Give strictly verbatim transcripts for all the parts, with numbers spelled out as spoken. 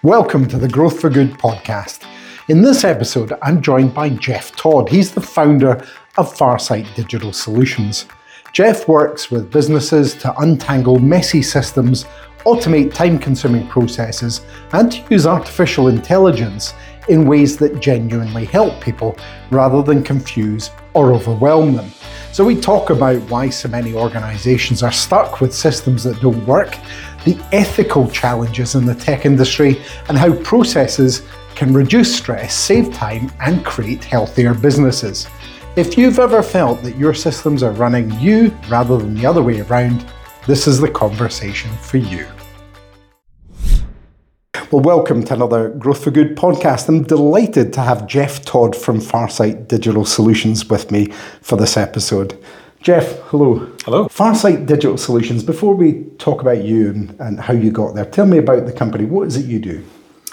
Welcome to the Growth for Good podcast. In this episode, I'm joined by Jeff Todd. He's the founder of Farsight Digital Solutions. Jeff works with businesses to untangle messy systems, automate time-consuming processes, and to use artificial intelligence in ways that genuinely help people rather than confuse or overwhelm them. So we talk about why so many organizations are stuck with systems that don't work, the ethical challenges in the tech industry, and how processes can reduce stress, save time, and create healthier businesses. If you've ever felt that your systems are running you rather than the other way around, this is the conversation for you. Well, welcome to another Growth for Good podcast. I'm delighted to have Jeff Todd from Farsight Digital Solutions with me for this episode. Jeff, hello. Hello. Farsight Digital Solutions, before we talk about you and, and how you got there, tell me about the company. What is it you do?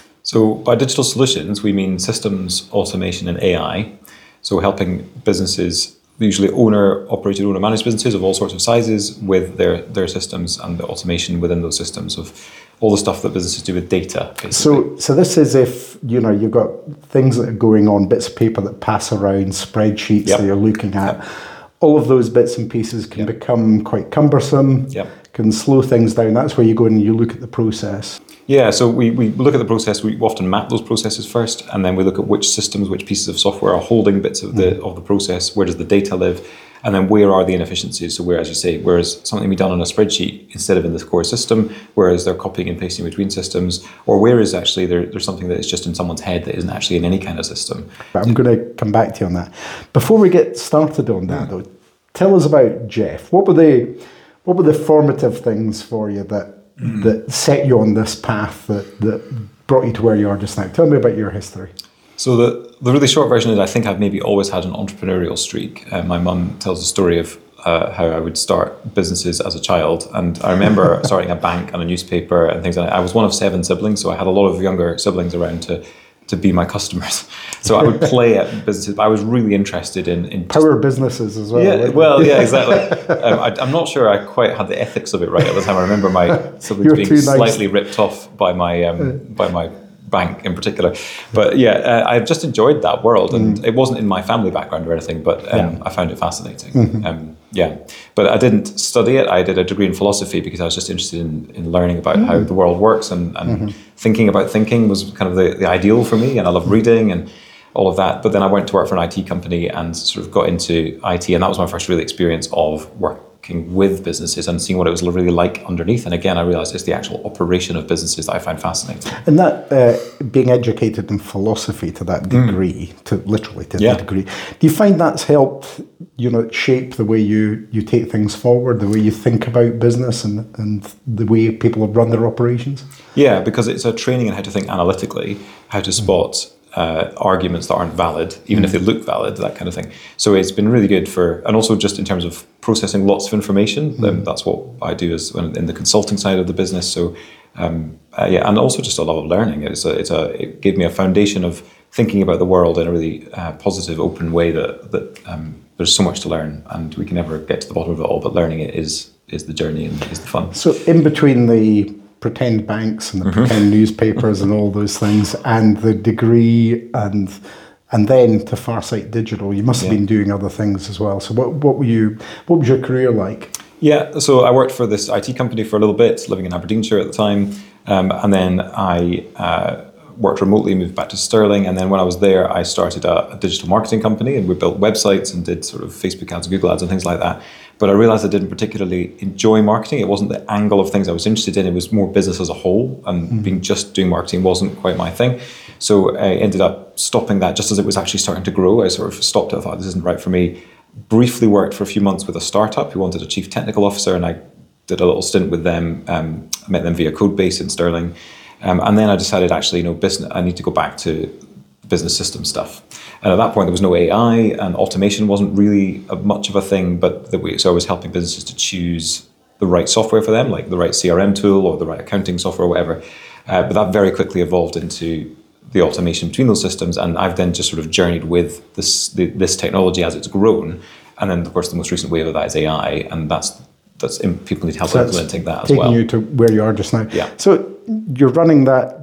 So by digital solutions, we mean systems, automation and A I. So helping businesses, usually owner, operated, owner managed businesses of all sorts of sizes with their, their systems and the automation within those systems of all the stuff that businesses do with data, basically. So so this is if, you know, you've got things that are going on, bits of paper that pass around, spreadsheets Yep. that you're looking at. Yep. All of those bits and pieces can Yep. become quite cumbersome, Yep. can slow things down. That's where you go and you look at the process. Yeah, so we, we look at the process, we often map those processes first, and then we look at which systems, which pieces of software are holding bits of the of the process, where does the data live, and then where are the inefficiencies? So where, as you say, where is something be done on a spreadsheet instead of in the core system, whereas they're copying and pasting between systems, or where is actually there, there's something that is just in someone's head that isn't actually in any kind of system. But I'm going to come back to you on that. Before we get started on that, though, tell us about Jeff. What were the what were the formative things for you that mm. that set you on this path that, that brought you to where you are just now? Tell me about your history. So the, the really short version is I think I've maybe always had an entrepreneurial streak. Uh, my mum tells a story of uh, how I would start businesses as a child. And I remember starting a bank and a newspaper and things like that. I was one of seven siblings, so I had a lot of younger siblings around to to be my customers. So I would play at businesses, but I was really interested in... in just, Power businesses as well. Yeah, right? well, yeah, exactly. um, I, I'm not sure I quite had the ethics of it right at the time. I remember my siblings being nice. slightly ripped off by my um, by my bank in particular. But yeah, uh, I've just enjoyed that world, and mm. it wasn't in my family background or anything, but um, yeah. I found it fascinating. Mm-hmm. Um, yeah, but I didn't study it. I did a degree in philosophy because I was just interested in, in learning about mm. how the world works, and, and mm-hmm. thinking about thinking was kind of the, the ideal for me, and I love reading and all of that. But then I went to work for an I T company and sort of got into I T, and that was my first real experience of working with businesses and seeing what it was really like underneath. And again, I realized it's the actual operation of businesses that I find fascinating. And that uh, being educated in philosophy to that degree, mm. to literally to yeah. that degree, do you find that's helped, you know, shape the way you, you take things forward, the way you think about business and, and the way people run their operations? Yeah, because it's a training in how to think analytically, how to spot mm. Uh, arguments that aren't valid, even mm. if they look valid, that kind of thing. So it's been really good for, and also just in terms of processing lots of information. Mm. Um, that's what I do as when, in the consulting side of the business. So um, uh, yeah, and also just a love of learning. It's a, it's a, it gave me a foundation of thinking about the world in a really uh, positive, open way that that um, there's so much to learn, and we can never get to the bottom of it all. But learning it is is the journey and is the fun. So in between the pretend banks and the mm-hmm. pretend newspapers and all those things, and the degree, and and then to Farsight Digital, you must have yeah. been doing other things as well. So what what were you? What was your career like? Yeah, so I worked for this I T company for a little bit, living in Aberdeenshire at the time, um, and then I uh, worked remotely, moved back to Stirling, and then when I was there, I started a, a digital marketing company, and we built websites and did sort of Facebook ads, Google ads, and things like that. But I realized I didn't particularly enjoy marketing. It wasn't the angle of things I was interested in. It was more business as a whole, and mm. being just doing marketing wasn't quite my thing. So I ended up stopping that just as it was actually starting to grow. I sort of stopped it. I thought, this isn't right for me. Briefly worked for a few months with a startup who wanted a chief technical officer, and I did a little stint with them. Um, I met them via Codebase in Stirling. Um, and then I decided, actually, you know, business, I need to go back to business system stuff. And at that point, there was no A I, and automation wasn't really a, much of a thing. But the way, so I was helping businesses to choose the right software for them, like the right C R M tool or the right accounting software or whatever. Uh, but that very quickly evolved into the automation between those systems. And I've then just sort of journeyed with this the, this technology as it's grown. And then, of course, the most recent wave of that is A I, and that's that's in, people need help so implementing that as well. Taking you to where you are just now. Yeah. So you're running that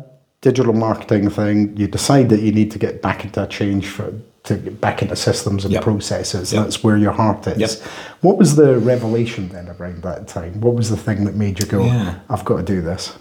digital marketing thing. You decide that you need to get back into a change for to get back into systems and yep. processes. Yep. That's where your heart is. Yep. What was the revelation then around that time? What was the thing that made you go, yeah. I've got to do this?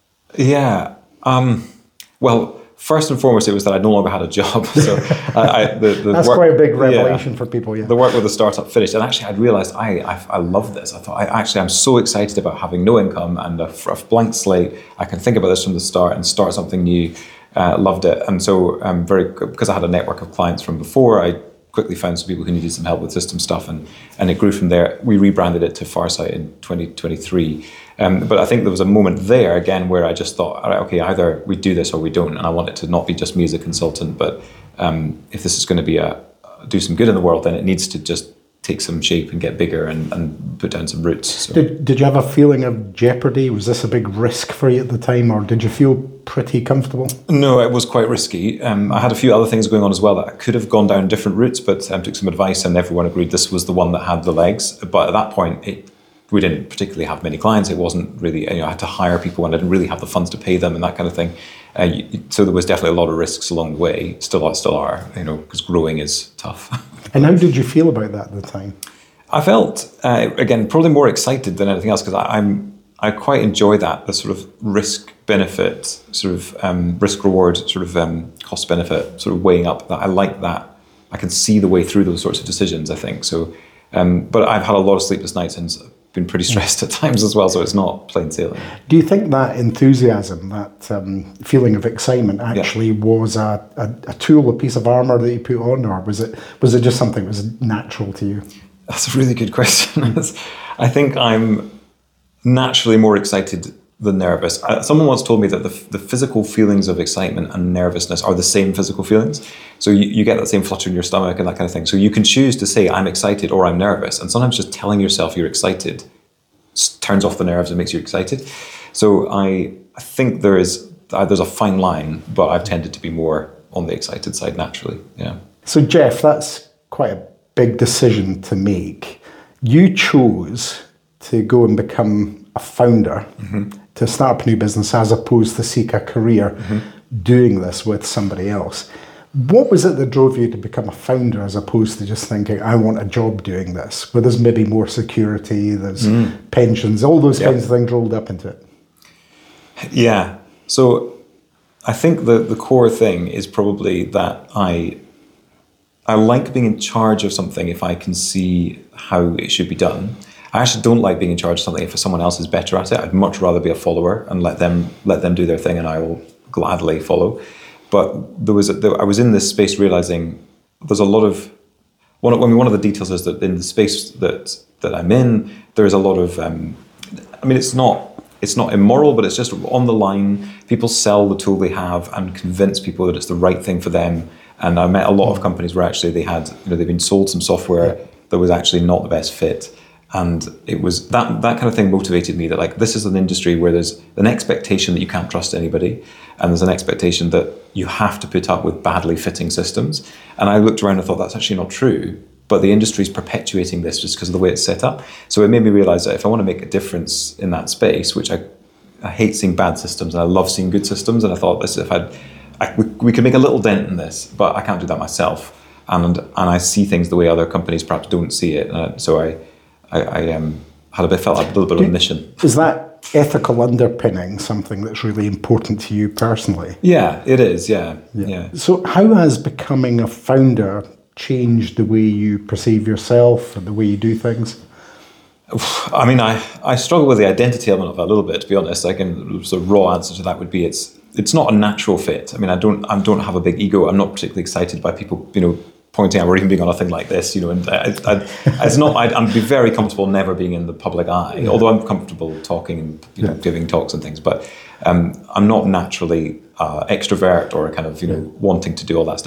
Yeah. Um, well, first and foremost, it was that I no longer had a job. So I, I, the, the That's work, quite a big revelation yeah, for people. Yeah. The work with the startup finished, and actually, I'd realised I, I I love this. I thought I actually I'm so excited about having no income and a, a blank slate. I can think about this from the start and start something new. Uh, loved it, and so um, very because I had a network of clients from before. I quickly found some people who needed some help with system stuff, and and it grew from there. We rebranded it to Farsight in twenty twenty-three. Um, but I think there was a moment there again where I just thought, all right, okay, either we do this or we don't. And I want it to not be just me as a consultant, but um, if this is going to be a do some good in the world, then it needs to just take some shape and get bigger and, and put down some roots. So. Did Did you have a feeling of jeopardy? Was this a big risk for you at the time, or did you feel pretty comfortable? No, it was quite risky. Um, I had a few other things going on as well that I could have gone down different routes, but um, took some advice, and everyone agreed this was the one that had the legs. But at that point, it, we didn't particularly have many clients. It wasn't really, you know, I had to hire people, and I didn't really have the funds to pay them and that kind of thing. Uh, you, so there was definitely a lot of risks along the way. Still, still are, you know, because growing is tough. And how did you feel about that at the time? I felt, uh, again, probably more excited than anything else, because I'm I quite enjoy that, the sort of risk benefit, sort of um, risk reward, sort of um, cost benefit, sort of weighing up. That I like that. I can see the way through those sorts of decisions, I think. So, um, but I've had a lot of sleepless nights and been pretty stressed at times as well, so it's not plain sailing. Do you think that enthusiasm, that um, feeling of excitement actually yeah. was a, a, a tool, a piece of armour that you put on, or was it was it just something that was natural to you? That's a really good question. I think I'm naturally more excited than nervous. Someone once told me that the, the physical feelings of excitement and nervousness are the same physical feelings. So you, you get that same flutter in your stomach and that kind of thing. So you can choose to say, I'm excited or I'm nervous. And sometimes just telling yourself you're excited turns off the nerves and makes you excited. So I, I think there is, uh, there's a fine line, but I've tended to be more on the excited side naturally. Yeah. So Jeff, that's quite a big decision to make. You chose to go and become a founder, mm-hmm. to start up a new business as opposed to seek a career mm-hmm. doing this with somebody else. What was it that drove you to become a founder as opposed to just thinking, I want a job doing this, where there's maybe more security, there's mm. pensions, all those yep. kinds of things rolled up into it? Yeah. So I think the, the core thing is probably that I I like being in charge of something if I can see how it should be done. I actually don't like being in charge of something if someone else is better at it. I'd much rather be a follower and let them let them do their thing, and I will gladly follow. But there was a, there, I was in this space realizing there's a lot of one. I mean, one of the details is that in the space that that I'm in, there is a lot of. Um, I mean, it's not it's not immoral, but it's just on the line. People sell the tool they have and convince people that it's the right thing for them. And I met a lot of companies where actually they had, you know, they've been sold some software that was actually not the best fit. And it was that that kind of thing motivated me, that like this is an industry where there's an expectation that you can't trust anybody, and there's an expectation that you have to put up with badly fitting systems. And I looked around and thought that's actually not true, but the industry is perpetuating this just because of the way it's set up. So it made me realize that if I want to make a difference in that space, which I, I hate seeing bad systems and I love seeing good systems, and I thought this if I'd I, we, we can make a little dent in this, but I can't do that myself. And and I see things the way other companies perhaps don't see it. Uh, so I I, I um, had a bit felt like a little bit of a mission. Is that ethical underpinning something that's really important to you personally? Yeah, it is. Yeah, yeah. yeah. So how has becoming a founder changed the way you perceive yourself and the way you do things? I mean, I, I struggle with the identity element of it a little bit, to be honest. I can sort of raw answer to that would be it's it's not a natural fit. I mean, I don't I don't have a big ego. I'm not particularly excited by people, you know, pointing out or even being on a thing like this, you know. And I, I, it's not. I'd, I'd be very comfortable never being in the public eye, yeah. although I'm comfortable talking and you know, yeah. giving talks and things. But um, I'm not naturally uh, extrovert or kind of you know yeah. wanting to do all that stuff.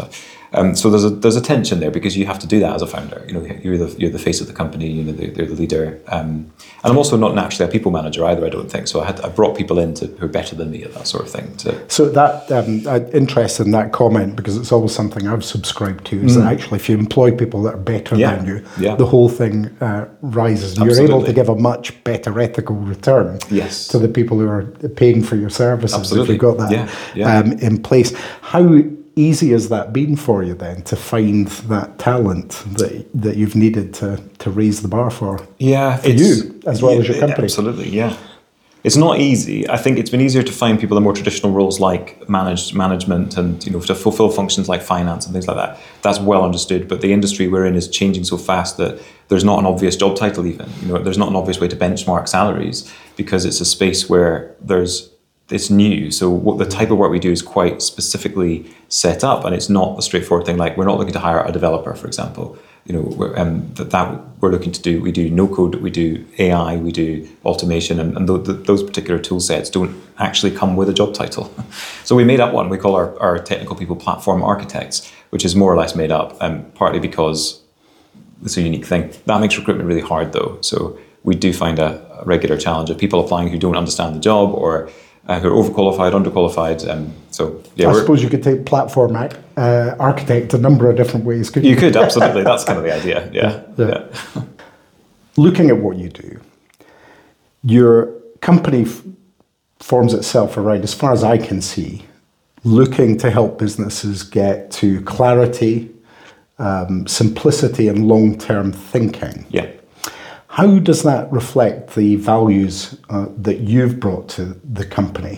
Um, so there's a there's a tension there because you have to do that as a founder. You know, you're the you're the face of the company. You know, they're, they're the leader. Um, and I'm also not naturally a people manager either. I don't think so. I had I brought people in to, who are better than me at that sort of thing. To, so that um, I'm interested in that comment because it's always something I've subscribed to. Is mm. that actually if you employ people that are better yeah. than you, yeah. the whole thing uh, rises. And you're able to give a much better ethical return yes. to the people who are paying for your services. Absolutely. If you've got that yeah. Yeah. Um, in place. How easy has that been for you then to find that talent that that you've needed to to raise the bar for? Yeah, for you as well yeah, as your company. Absolutely, yeah. It's not easy. I think it's been easier to find people in more traditional roles like managed management and you know to fulfill functions like finance and things like that. That's well understood. But the industry we're in is changing so fast that there's not an obvious job title even. You know, there's not an obvious way to benchmark salaries because it's a space where there's it's new. So what the type of work we do is quite specifically set up, and it's not a straightforward thing. Like we're not looking to hire a developer, for example. You know, we're, um, that, that we're looking to do. We do no code, we do A I, we do automation, and, and th- th- those particular tool sets don't actually come with a job title. So we made up one. We call our, our technical people platform architects, which is more or less made up, um, partly because it's a unique thing. That makes recruitment really hard, though. So we do find a, a regular challenge of people applying who don't understand the job or Uh, who are overqualified, underqualified. Um, so yeah, I suppose you could take platform uh, architect a number of different ways, couldn't you? You could, absolutely. That's kind of the idea, yeah. yeah. yeah. Looking at what you do, your company f- forms itself around, as far as I can see, looking to help businesses get to clarity, um, simplicity and long-term thinking. Yeah. How does that reflect the values uh, that you've brought to the company?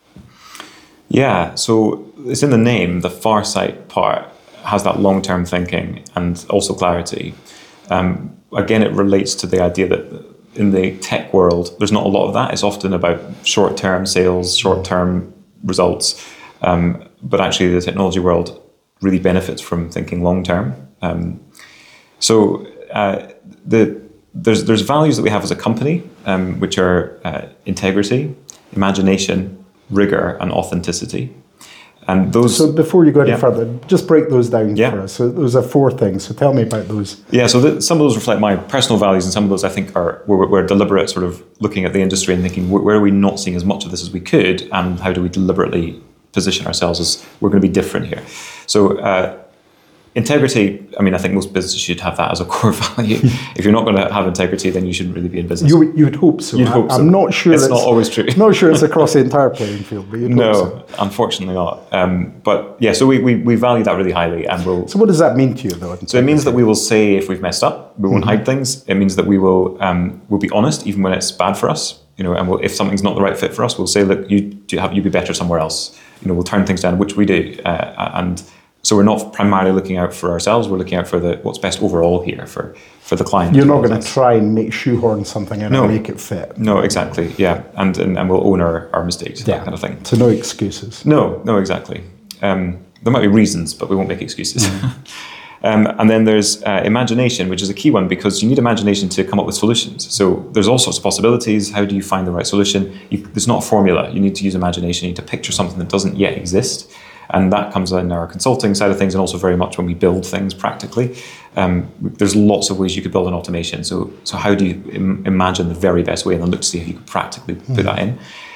Yeah, so it's in the name, the Farsight part has that long-term thinking and also clarity. Um, again, it relates to the idea that in the tech world, there's not a lot of that. It's often about short-term sales, short-term results. Um, but actually, the technology world really benefits from thinking long-term. Um, so uh, the There's there's values that we have as a company, um, which are uh, integrity, imagination, rigor, and authenticity. And those. So before you go any yeah. further, just break those down yeah. for us. So those are four things. So tell me about those. Yeah. So the, some of those reflect my personal values, and some of those I think are we're, we're deliberate, sort of looking at the industry and thinking where, where are we not seeing as much of this as we could, and how do we deliberately position ourselves as we're going to be different here. So. Uh, Integrity, I mean, I think most businesses should have that as a core value. If you're not going to have integrity, then you shouldn't really be in business. You, you would hope so. You'd hope I'm so. not sure it's not always true. I'm not sure it's across the entire playing field, but you'd no, hope so. Unfortunately not. Um, but yeah, so we, we, we value that really highly, and we'll. So what does that mean to you, though? Integrity? So it means that we will say if we've messed up. We won't mm-hmm. hide things. It means that we will um, we'll be honest even when it's bad for us. You know, and we'll, if something's not the right fit for us, we'll say, look, you do have you be better somewhere else. You know, we'll turn things down, which we do, uh, and. So we're not primarily looking out for ourselves. We're looking out for the what's best overall here for, for the client. You're not going to try and make shoehorn something in no. and make it fit. No, exactly. Yeah, and and, and we'll own our, our mistakes, yeah. that kind of thing. So no excuses. No, no, exactly. Um, there might be reasons, but we won't make excuses. Mm-hmm. um, and then there's uh, imagination, which is a key one because you need imagination to come up with solutions. So there's all sorts of possibilities. How do you find the right solution? You, there's not a formula. You need to use imagination. You need to picture something that doesn't yet exist. And that comes in our consulting side of things and also very much when we build things practically. Um, there's lots of ways you could build an automation. So so how do you im- imagine the very best way and then look to see if you could practically put mm-hmm. that in.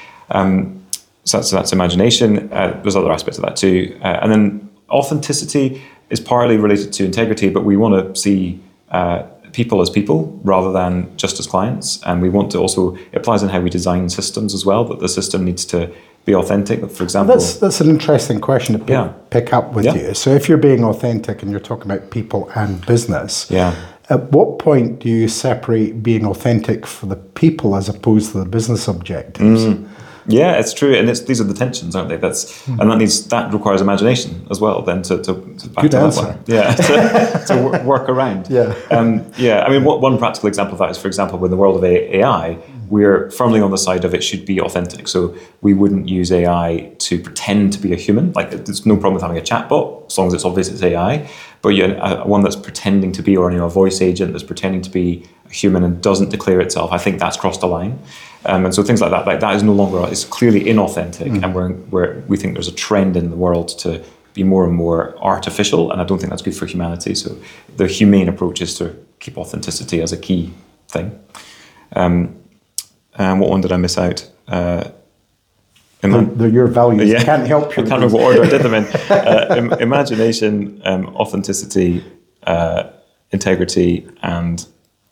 Um, so, that's, so that's imagination. Uh, there's other aspects of that too. Uh, and then authenticity is partly related to integrity, but we want to see uh, people as people rather than just as clients. And we want to also, it applies in how we design systems as well, that the system needs to be authentic, for example. That's that's an interesting question to pick, yeah. pick up with yeah. you. So if you're being authentic and you're talking about people and business, yeah. at what point do you separate being authentic for the people as opposed to the business objectives? Mm. Yeah, it's true, and it's these are the tensions, aren't they? That's mm. and that needs that requires imagination as well. Then to to, to back Good to answer. that one, yeah, to, to work around. Yeah, um, yeah. I mean, what, one practical example of that is, for example, in the world of A I, we're firmly on the side of it should be authentic. So we wouldn't use A I to pretend to be a human. Like there's no problem with having a chatbot as long as it's obvious it's A I. But yeah, uh, one that's pretending to be, or you know, a voice agent that's pretending to be a human and doesn't declare itself. I think that's crossed the line. Um, and so things like that, like that is no longer, it's clearly inauthentic. Mm. And we're, we're, we think there's a trend in the world to be more and more artificial, and I don't think that's good for humanity. So the humane approach is to keep authenticity as a key thing. Um, and what one did I miss out? Uh, They're, they're your values. Yeah. I can't help you. I can't remember what order I did them in. Uh, im- imagination, um, authenticity, uh, integrity, and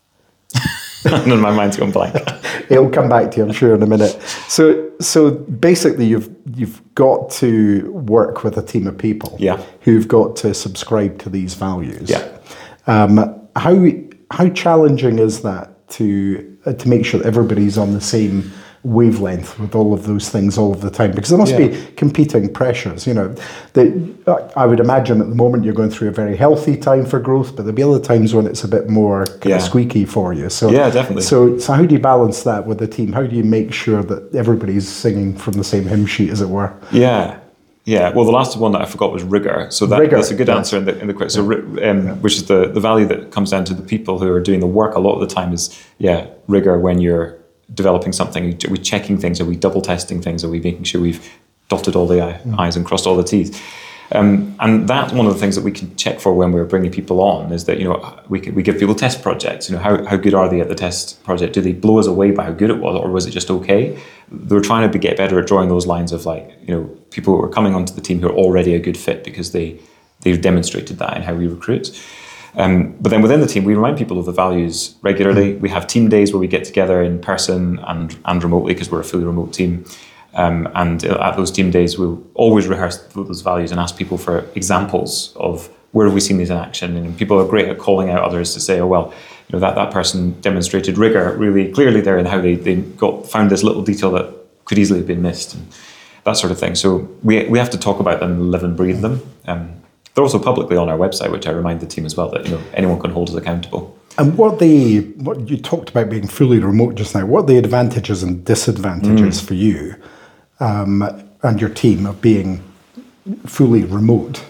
and then my mind's gone blank. It'll come back to you, I'm sure, in a minute. So, so basically, you've you've got to work with a team of people Yeah. who've got to subscribe to these values. Yeah. Um, how how challenging is that to uh, to make sure that everybody's on the same wavelength with all of those things all of the time? Because there must Yeah. be competing pressures. You know, that I would imagine at the moment you're going through a very healthy time for growth, but there'll be other times when it's a bit more kind Yeah. of squeaky for you. So Yeah, definitely. So so how do you balance that with the team? How do you make sure that everybody's singing from the same hymn sheet, as it were? Yeah, yeah. Well, the last one that I forgot was rigor. So that, Rigor, that's a good yes. answer in the in the question. So, ri- um, which is the the value that comes down to the people who are doing the work. A lot of the time is yeah rigor when you're developing something. Are we checking things? Are we double testing things? Are we making sure we've dotted all the I, I's and crossed all the T's? Um, and that's one of the things that we can check for when we're bringing people on, is that, you know, we can, we give people test projects. You know, how, how good are they at the test project? Do they blow us away by how good it was, or was it just okay? They're trying to get better at drawing those lines of, like, you know, people who are coming onto the team who are already a good fit because they, they've demonstrated that in how we recruit. Um, but then within the team, we remind people of the values regularly. We have team days where we get together in person and, and remotely, because we're a fully remote team. Um, and at those team days, we'll always rehearse those values and ask people for examples of where have we seen these in action. And people are great at calling out others to say, oh, well, you know, that, that person demonstrated rigor really clearly there in how they, they got found this little detail that could easily have been missed, and that sort of thing. So we we have to talk about them, live and breathe them. Um, they're also publicly on our website, which I remind the team as well, that, you know, anyone can hold us accountable. And what the what you talked about being fully remote just now, what are the advantages and disadvantages mm. for you um, and your team of being fully remote?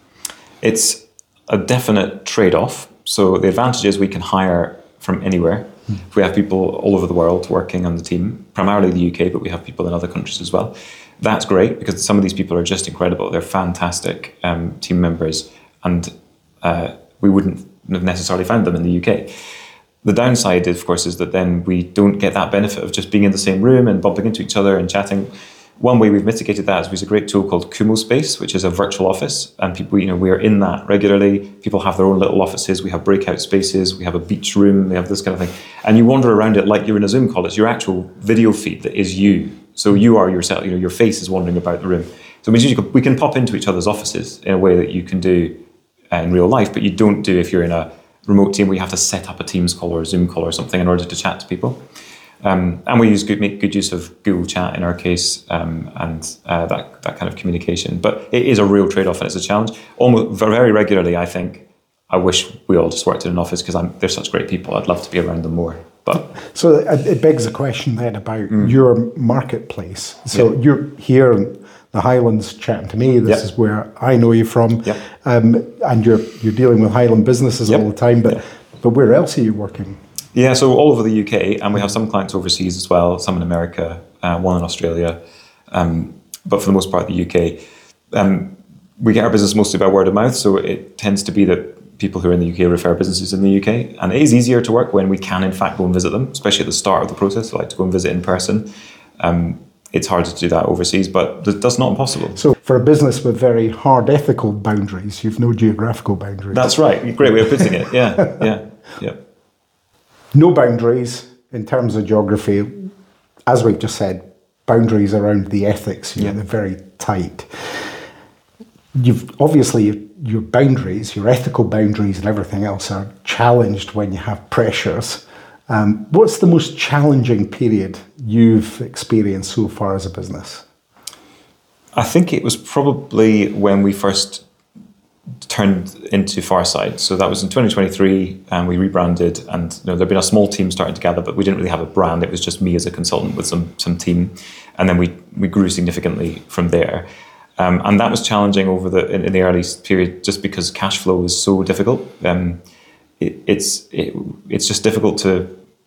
It's a definite trade-off. So the advantage is we can hire from anywhere. Mm. We have people all over the world working on the team, primarily the U K, but we have people in other countries as well. That's great, because some of these people are just incredible. They're fantastic um, team members, and uh, we wouldn't have necessarily found them in the U K. The downside, of course, is that then we don't get that benefit of just being in the same room and bumping into each other and chatting. One way we've mitigated that is we use a great tool called Kumo Space, which is a virtual office, and people, you know, we are in that regularly. People have their own little offices. We have breakout spaces. We have a beach room. We have this kind of thing, and you wander around it like you're in a Zoom call. It's your actual video feed that is you. So you are yourself. You know, your face is wandering about the room. So we can, we can pop into each other's offices in a way that you can do uh, in real life, but you don't do if you're in a remote team where you have to set up a Teams call or a Zoom call or something in order to chat to people. Um, and we use good, make good use of Google Chat in our case, um, and uh, that that kind of communication. But it is a real trade-off, and it's a challenge. Almost very regularly, I think, I wish we all just worked in an office, because they're such great people. I'd love to be around them more. But so it begs the question then about mm. your marketplace. So yeah. you're here in the Highlands chatting to me. This yep. is where I know you from, yep. um, and you're you're dealing with Highland businesses yep. all the time. But yep. but where else are you working? Yeah, so all over the U K, and we have some clients overseas as well. Some in America, uh, one in Australia, um, but for the most part, the U K. Um, we get our business mostly by word of mouth, so it tends to be that people who are in the U K refer businesses in the U K, and it is easier to work when we can in fact go and visit them, especially at the start of the process. I like to go and visit in person. Um, it's harder to do that overseas, but that's not impossible. So for a business with very hard ethical boundaries, you've no geographical boundaries. That's right. Great way of putting it. Yeah, yeah, yeah. No boundaries in terms of geography. As we've just said, boundaries around the ethics, you know, yeah. they're very tight. You've obviously your boundaries, your ethical boundaries and everything else are challenged when you have pressures. Um, what's the most challenging period you've experienced so far as a business? I think it was probably when we first turned into Farsight. So that was in twenty twenty-three, and we rebranded, and you know, there'd been a small team starting together, but we didn't really have a brand. It was just me as a consultant with some some team, and then we we grew significantly from there. Um, and that was challenging over the in, in the early period, just because cash flow is so difficult. Um, it, it's it, it's just difficult to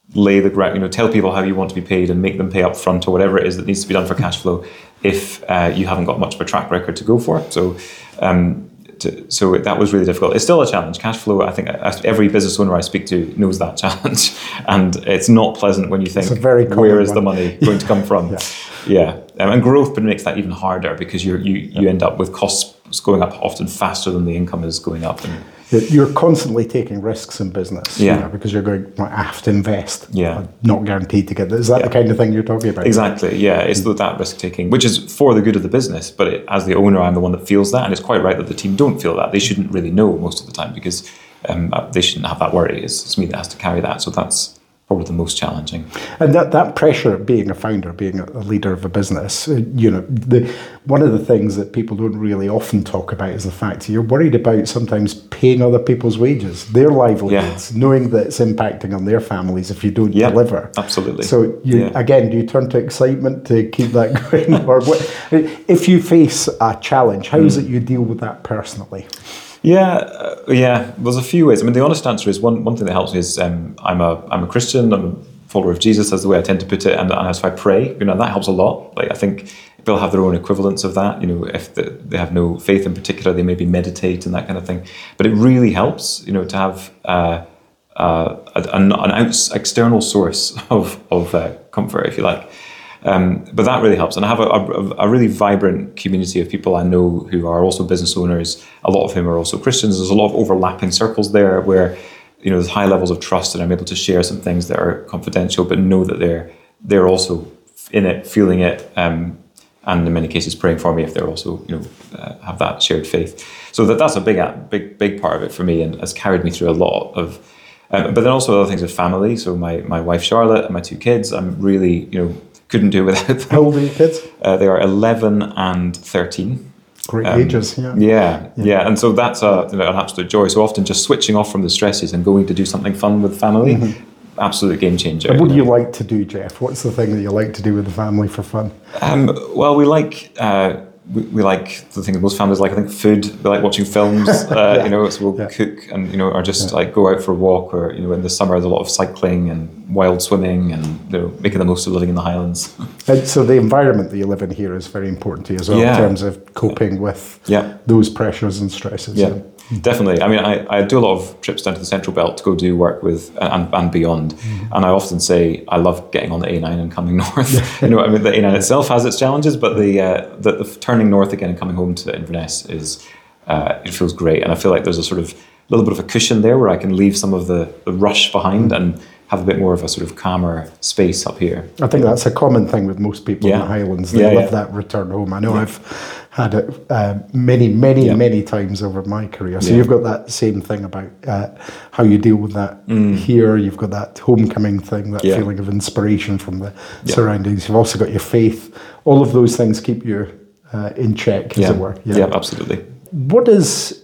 lay the ground, you know, tell people how you want to be paid and make them pay up front or whatever it is that needs to be done for cash flow if uh, you haven't got much of a track record to go for. So um, to, so that was really difficult. It's still a challenge. Cash flow, I think every business owner I speak to knows that challenge. And it's not pleasant when you think, where is one. the money going to come from? yeah. yeah. Um, and growth makes that even harder because you're, you you yeah. end up with costs going up often faster than the income is going up. And you're constantly taking risks in business, yeah. you know, because you're going, I have to invest. Yeah, I'm not guaranteed to get that. Is that yeah. the kind of thing you're talking about? Exactly. Yeah, it's mm. that risk taking, which is for the good of the business. But it, as the owner, I'm the one that feels that, and it's quite right that the team don't feel that. They shouldn't really know most of the time because um, they shouldn't have that worry. It's, it's me that has to carry that. So that's probably the most challenging. And that, that pressure of being a founder, being a leader of a business, you know, the one of the things that people don't really often talk about is the fact that you're worried about sometimes paying other people's wages, their livelihoods, yeah. knowing that it's impacting on their families if you don't yeah, deliver. Absolutely. So you, yeah. again, do you turn to excitement to keep that going? Or what, if you face a challenge, how mm. is it you deal with that personally? Yeah, uh, yeah. There's a few ways. I mean, the honest answer is one. One thing that helps me is um, I'm a I'm a Christian. I'm a follower of Jesus. That's the way I tend to put it. And, and as I pray, you know, that helps a lot. Like I think people have their own equivalents of that. You know, if the, they have no faith in particular, they maybe meditate and that kind of thing. But it really helps, you know, to have uh, uh, an, an outs, external source of of uh, comfort, if you like. Um, but that really helps. And I have a, a, a really vibrant community of people I know who are also business owners, a lot of whom are also Christians. There's a lot of overlapping circles there where, you know, there's high levels of trust and I'm able to share some things that are confidential, but know that they're they're also in it, feeling it, um, and in many cases praying for me if they're also, you know, uh, have that shared faith. So that that's a big, big, big part of it for me and has carried me through a lot of, um, but then also other things with family. So my, my wife, Charlotte, and my two kids, I'm really, you know, couldn't do without them. How old are your kids? Uh, they are eleven and thirteen. Great um, ages, yeah. yeah. Yeah, yeah. And so that's a, you know, an absolute joy. So often just switching off from the stresses and going to do something fun with family, mm-hmm. absolute game changer. And what do you like to do, Jeff? What's the thing that you like to do with the family for fun? Um, well, we like... Uh, We, we like the thing that most families like. I think food. We like watching films. Uh, yeah. You know, so we'll yeah. cook and you know, or just yeah. like go out for a walk. Or you know, in the summer there's a lot of cycling and wild swimming, and you know, making the most of living in the Highlands. And so the environment that you live in here is very important to you as well, yeah. in terms of coping with yeah. those pressures and stresses. Yeah. And, definitely. I mean, I, I do a lot of trips down to the Central Belt to go do work with and, and beyond. Mm-hmm. And I often say I love getting on the A nine and coming north. you know, I mean, the A nine itself has its challenges, but the uh, the, the turning north again and coming home to Inverness is uh, it feels great. And I feel like there's a sort of little bit of a cushion there where I can leave some of the, the rush behind mm-hmm. and have a bit more of a sort of calmer space up here. I think that's a common thing with most people yeah. in the Highlands. They yeah, love yeah. that return home. I know yeah. I've had it uh, many, many, yeah. many times over my career. So yeah. you've got that same thing about uh, how you deal with that mm. here. You've got that homecoming thing, that yeah. feeling of inspiration from the yeah. surroundings. You've also got your faith. All of those things keep you uh, in check, yeah. as it were. Yeah. yeah, absolutely. What does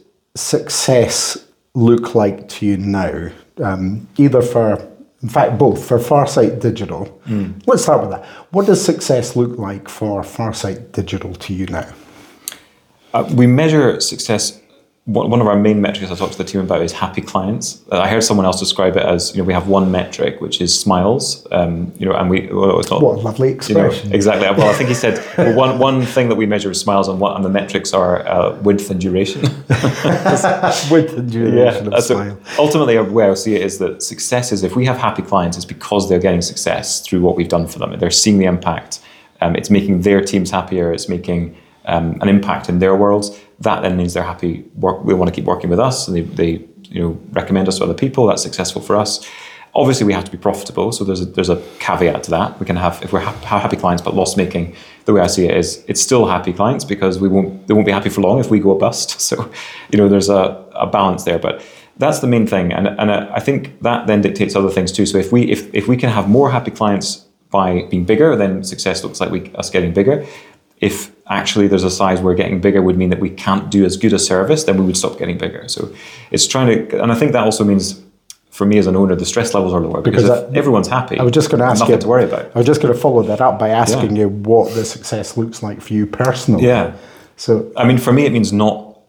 success look like to you now? Um, either for... In fact, both, for Farsight Digital. Mm. Let's start with that. What does success look like for Farsight Digital to you now? Uh, we measure success. One of our main metrics I talk to the team about is happy clients. Uh, I heard someone else describe it as, you know, we have one metric, which is smiles. Um, you know, and we, well, it's not... What a lovely expression. You know, exactly. Well, I think he said, well, one one thing that we measure is smiles, and, what, and the metrics are uh, width and duration. Width and duration yeah, of so smile. Ultimately, the way I see it is that success is, if we have happy clients, it's because they're getting success through what we've done for them. They're seeing the impact. Um, it's making their teams happier. It's making um, an impact in their worlds. That then means they're happy. Work, they want to keep working with us, and they, they, you know, recommend us to other people. That's successful for us. Obviously, we have to be profitable, so there's a, there's a caveat to that. We can have, if we're ha- happy clients but loss making, the way I see it is, it's still happy clients because we won't they won't be happy for long if we go bust. So, you know, there's a, a balance there. But that's the main thing, and and I think that then dictates other things too. So if we if if we can have more happy clients by being bigger, then success looks like we us getting bigger. If actually there's a size where getting bigger would mean that we can't do as good a service, then we would stop getting bigger. So it's trying to, and I think that also means, for me as an owner, the stress levels are lower because, because if that, everyone's happy, I was just going to ask nothing you, to worry about. I was just going to follow that up by asking yeah. you what the success looks like for you personally. Yeah. So I mean, for me, it means not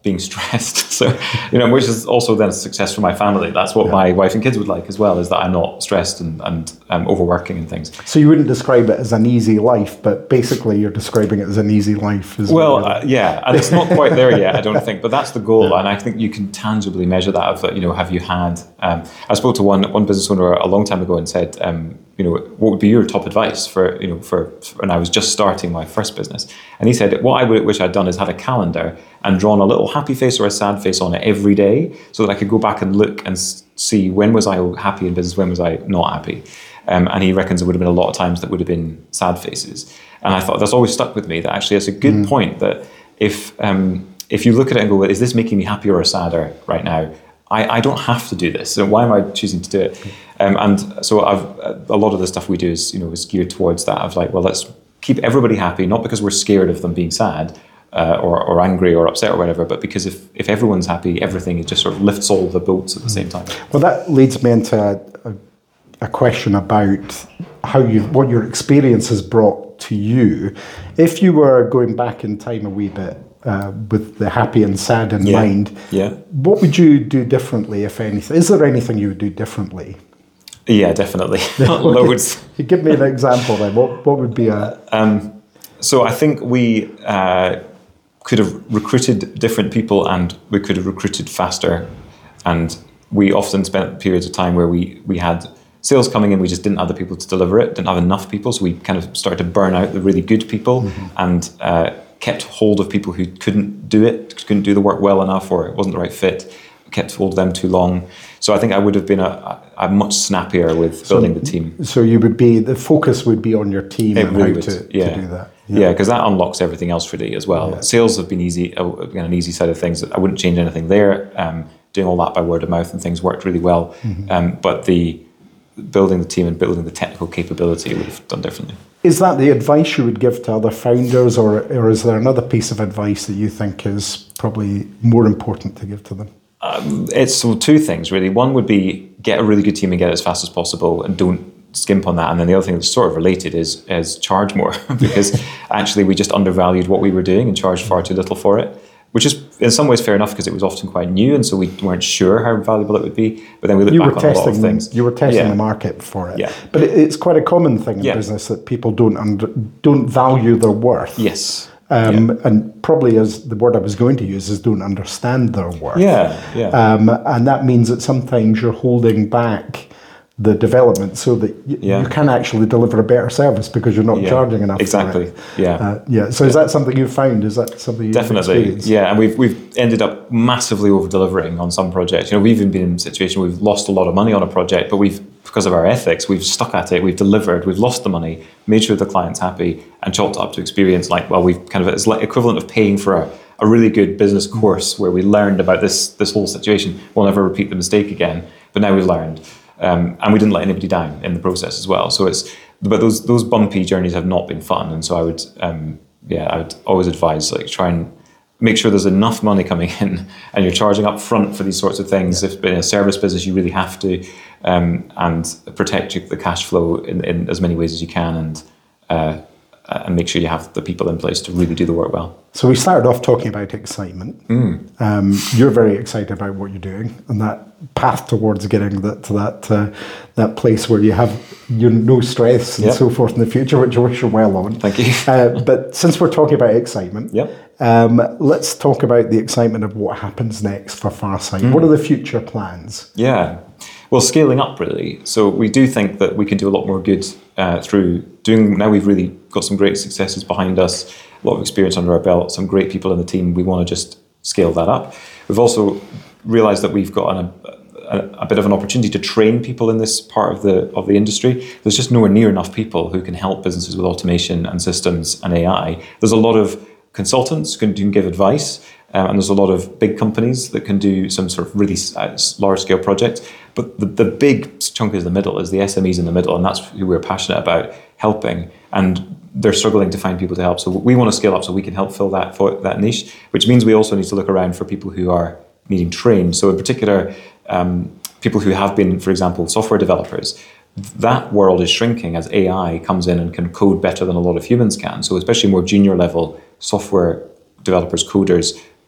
being stressed. So, you know, which is also then a success for my family. That's what yeah. my wife and kids would like as well, is that I'm not stressed and, and um, overworking and things. So you wouldn't describe it as an easy life, but basically you're describing it as an easy life. As well, well. Uh, yeah, and it's not quite there yet, I don't think, but that's the goal. Yeah. And I think you can tangibly measure that of, you know, have you had, um, I spoke to one one business owner a long time ago and said, um, you know, what would be your top advice for, you know, for, for when I was just starting my first business? And he said, what I would wish I'd done is had a calendar and drawn a little happy face or a sad face on it every day, so that I could go back and look and see when was I happy in business, when was I not happy. Um, and he reckons there would have been a lot of times that would have been sad faces. And I thought that's always stuck with me, that actually it's a good mm. point that if um, if you look at it and go, well, is this making me happier or sadder right now? I, I don't have to do this. So why am I choosing to do it? Um, and so I've, a lot of the stuff we do is, you know, is geared towards that of like, well, let's keep everybody happy, not because we're scared of them being sad uh, or, or angry or upset or whatever, but because if, if everyone's happy, everything, it just sort of lifts all the boats at the same time. Well, that leads me into a, a, a question about how you, what your experience has brought to you. If you were going back in time a wee bit, Uh, with the happy and sad in yeah. mind, yeah. what would you do differently, if anything? Is there anything you would do differently? Yeah, definitely. Loads. You give me an example then. What what would be a... Um, so I think we uh, could have recruited different people, and we could have recruited faster. And we often spent periods of time where we, we had sales coming in, we just didn't have the people to deliver it, didn't have enough people, so we kind of started to burn out the really good people, mm-hmm. and uh, kept hold of people who couldn't do it, couldn't do the work well enough, or it wasn't the right fit, kept hold of them too long. So I think I would have been a, a much snappier with building so, the team. So you would be, the focus would be on your team it and really how would, to, yeah. to do that. Yeah, because yeah, that unlocks everything else really as well. Yeah. Sales have been easy, again, an easy side of things. I wouldn't change anything there. Um, doing all that by word of mouth and things worked really well. Mm-hmm. Um, but the building the team and building the technical capability would have done differently. Is that the advice you would give to other founders, or, or is there another piece of advice that you think is probably more important to give to them? Um, it's so two things really. One would be get a really good team and get it as fast as possible, and don't skimp on that. And then the other thing that's sort of related is is charge more, because actually we just undervalued what we were doing and charged far too little for it, which is in some ways fair enough because it was often quite new, and so we weren't sure how valuable it would be. But then we look you back were on testing, a lot of things. You were testing yeah. the market for it. Yeah. But it, it's quite a common thing in yeah. business that people don't under, don't value their worth. Yes. Um, yeah. And probably, as the word I was going to use, is don't understand their worth. Yeah, yeah. Um, and that means that sometimes you're holding back the development so that y- yeah. you can actually deliver a better service because you're not yeah. charging enough. Exactly. For it. Yeah. Uh, yeah. So yeah. is that something you've found? Is that something you've Definitely. experienced? Yeah. And we've we've ended up massively over delivering on some projects. You know, we've even been in a situation where we've lost a lot of money on a project, but we've, because of our ethics, we've stuck at it, we've delivered, we've lost the money, made sure the client's happy, and chalked it up to experience. Like, well, we've kind of, it's like equivalent of paying for a, a really good business course where we learned about this this whole situation. We'll never repeat the mistake again, but now we've learned. Um, and we didn't let anybody down in the process as well. So it's, but those those bumpy journeys have not been fun. And so I would, um, yeah, I would always advise, like, try and make sure there's enough money coming in, and you're charging up front for these sorts of things. Yeah. If in a service business, you really have to, um, and protect the cash flow in, in as many ways as you can, and uh, and make sure you have the people in place to really do the work well. So we started off talking about excitement. Mm. Um, you're very excited about what you're doing, and that path towards getting that, to that uh, that place where you have you no stress and yep. so forth in the future, which I wish you're well on. Thank you. uh, but since we're talking about excitement, yep. um, let's talk about the excitement of what happens next for Farsight. Mm. What are the future plans? Yeah. Well, scaling up really. So we do think that we can do a lot more good uh, through doing, now we've really got some great successes behind us, a lot of experience under our belt, some great people in the team. We want to just scale that up. We've also realized that we've got an, a, a bit of an opportunity to train people in this part of the of the industry. There's just nowhere near enough people who can help businesses with automation and systems and A I. There's a lot of consultants who can, who can give advice, um, and there's a lot of big companies that can do some sort of really uh, large-scale projects. But the, the big chunk is the middle, is the S M Es in the middle, and that's who we're passionate about helping. And they're struggling to find people to help. So we want to scale up so we can help fill that that niche, which means we also need to look around for people who are needing trained. So in particular, um, people who have been, for example, software developers. That world is shrinking as A I comes in and can code better than a lot of humans can. So especially more junior level software developers, coders,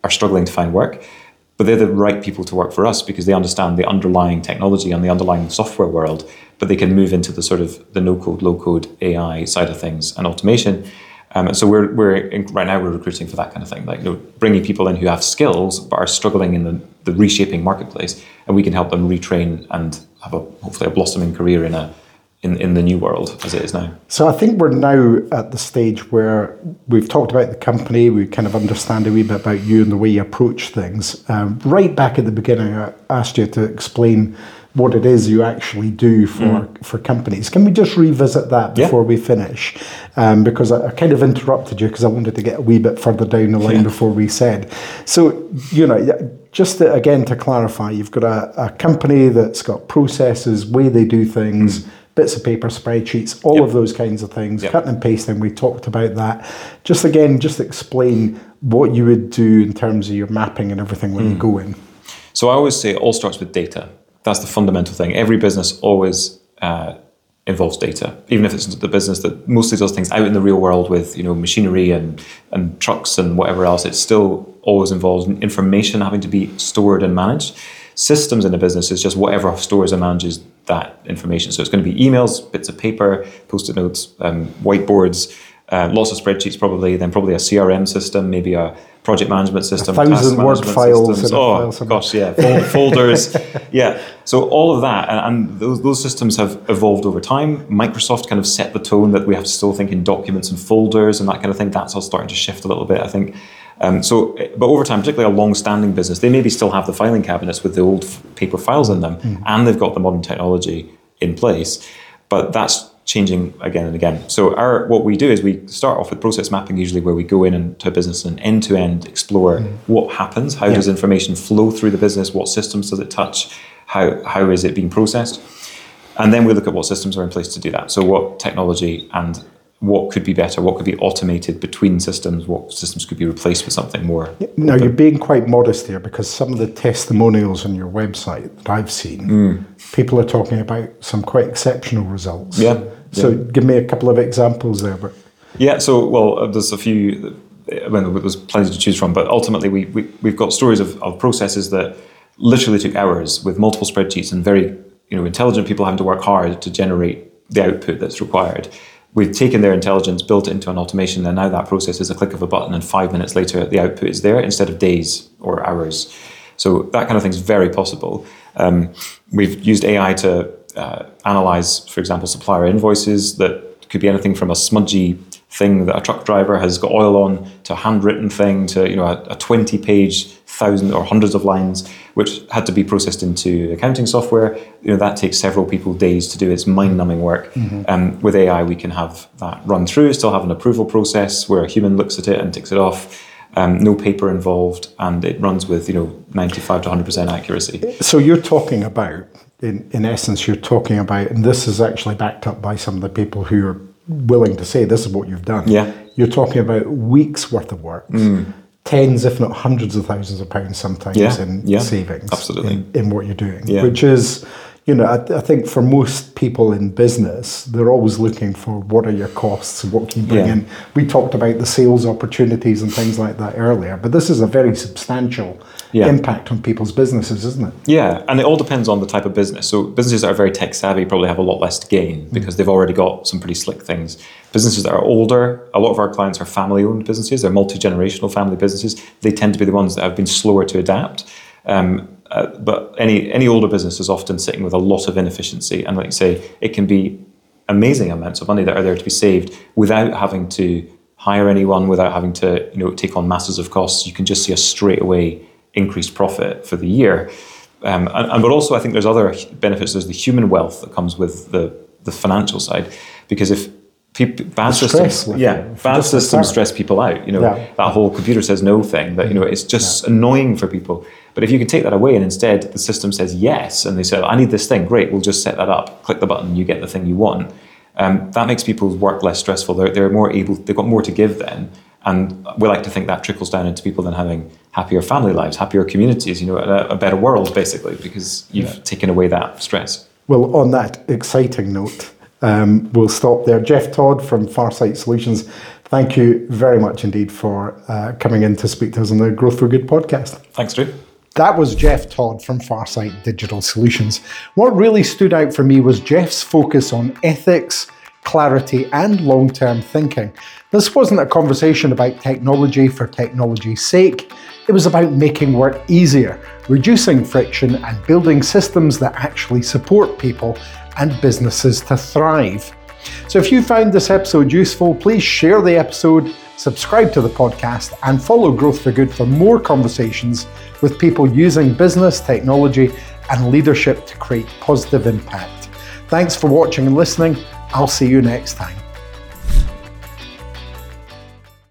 are struggling to find work. But they're the right people to work for us because they understand the underlying technology and the underlying software world, but they can move into the sort of the no-code, low-code A I side of things and automation. Um, and so we're we're in, right now we're recruiting for that kind of thing, like you know, bringing people in who have skills but are struggling in the, the reshaping marketplace, and we can help them retrain and have a hopefully a blossoming career in a in, in the new world as it is now. So I think we're now at the stage where we've talked about the company, we kind of understand a wee bit about you and the way you approach things. Um, right back at the beginning, I asked you to explain what it is you actually do for, mm. for companies. Can we just revisit that before yeah. we finish? Um, because I, I kind of interrupted you because I wanted to get a wee bit further down the line yeah. before we said. So, you know, just to, again to clarify, you've got a, a company that's got processes, way they do things, mm. bits of paper, spreadsheets, all yep. of those kinds of things, yep. cutting and pasting, we talked about that. Just again, just explain what you would do in terms of your mapping and everything when mm. you go in. So I always say it all starts with data. That's the fundamental thing. Every business always uh, involves data, even if it's the business that mostly does things out in the real world with, you know, machinery and, and trucks and whatever else. It still always involves information having to be stored and managed. Systems in a business is just whatever stores and manages that information. So it's going to be emails, bits of paper, post-it notes, um, whiteboards, uh, lots of spreadsheets probably, then probably a C R M system, maybe a project management system, a thousand word files. Oh file gosh, yeah, Fold, folders, yeah. So all of that, and, and those those systems have evolved over time. Microsoft kind of set the tone that we have to still think in documents and folders and that kind of thing. That's all starting to shift a little bit, I think. Um, so, but over time, particularly a long-standing business, they maybe still have the filing cabinets with the old f- paper files in them, mm. and they've got the modern technology in place. But that's changing again and again. So, our what we do is we start off with process mapping, usually where we go in into a business and end-to-end explore mm. what happens, how yeah. does information flow through the business, what systems does it touch, how how is it being processed, and then we look at what systems are in place to do that. So, what technology and what could be better, what could be automated between systems, what systems could be replaced with something more. Now, you're being quite modest here because some of the testimonials on your website that I've seen, mm. people are talking about some quite exceptional results. Yeah. So yeah. give me a couple of examples there. But Yeah, so, well, there's a few, I mean, there's plenty to choose from, but ultimately we, we, we've got stories of, of processes that literally took hours with multiple spreadsheets and very you know, intelligent people having to work hard to generate the output that's required. We've taken their intelligence, built it into an automation, and now that process is a click of a button, and five minutes later the output is there instead of days or hours. So that kind of thing is very possible. Um, we've used A I to uh, analyze, for example, supplier invoices that could be anything from a smudgy thing that a truck driver has got oil on to a handwritten thing to you know a, a twenty-page, thousand or hundreds of lines, which had to be processed into accounting software. You know that takes several people days to do. It's mind-numbing work. Mm-hmm. Um, with A I, we can have that run through, still have an approval process where a human looks at it and ticks it off. Um, no paper involved, and it runs with you know ninety-five to one hundred percent accuracy. So you're talking about, in in essence, you're talking about, and this is actually backed up by some of the people who are willing to say this is what you've done. Yeah. You're talking about weeks worth of work, mm. tens, if not hundreds of thousands of pounds sometimes yeah. in yeah. savings Absolutely. In, in what you're doing, yeah. which is, you know, I, I think for most people in business, they're always looking for what are your costs and what can you bring yeah. in. We talked about the sales opportunities and things like that earlier, but this is a very substantial yeah. impact on people's businesses, isn't it? Yeah, and it all depends on the type of business. So businesses that are very tech savvy probably have a lot less to gain because mm. they've already got some pretty slick things. Businesses that are older, a lot of our clients are family-owned businesses, they're multi-generational family businesses. They tend to be the ones that have been slower to adapt. Um, Uh, but any any older business is often sitting with a lot of inefficiency, and like you say, it can be amazing amounts of money that are there to be saved without having to hire anyone, without having to you know take on masses of costs. You can just see a straight away increased profit for the year, um, and, and but also I think there's other benefits. There's the human wealth that comes with the the financial side, because if People, bad systems, yeah, bad systems stress people out. You know, yeah. that whole computer says no thing. That you know, it's just yeah. annoying for people. But if you can take that away and instead the system says yes, and they say, "I need this thing," great, we'll just set that up. Click the button, you get the thing you want. Um, that makes people's work less stressful. They're they're more able. They've got more to give then, and we like to think that trickles down into people then having happier family lives, happier communities. You know, a, a better world basically because you've yeah. taken away that stress. Well, on that exciting note. Um, we'll stop there. Jeff Todd from Farsight Solutions, Thank you very much indeed for uh, coming in to speak to us on the Growth for Good podcast. Thanks, Drew. That was Jeff Todd from Farsight Digital Solutions. What really stood out for me was Jeff's focus on ethics, clarity, and long-term thinking. This wasn't a conversation about technology for technology's sake. It was about making work easier, reducing friction, and building systems that actually support people and businesses to thrive. So if you found this episode useful, please share the episode, subscribe to the podcast, and follow Growth for Good for more conversations with people using business, technology, and leadership to create positive impact. Thanks for watching and listening. I'll see you next time.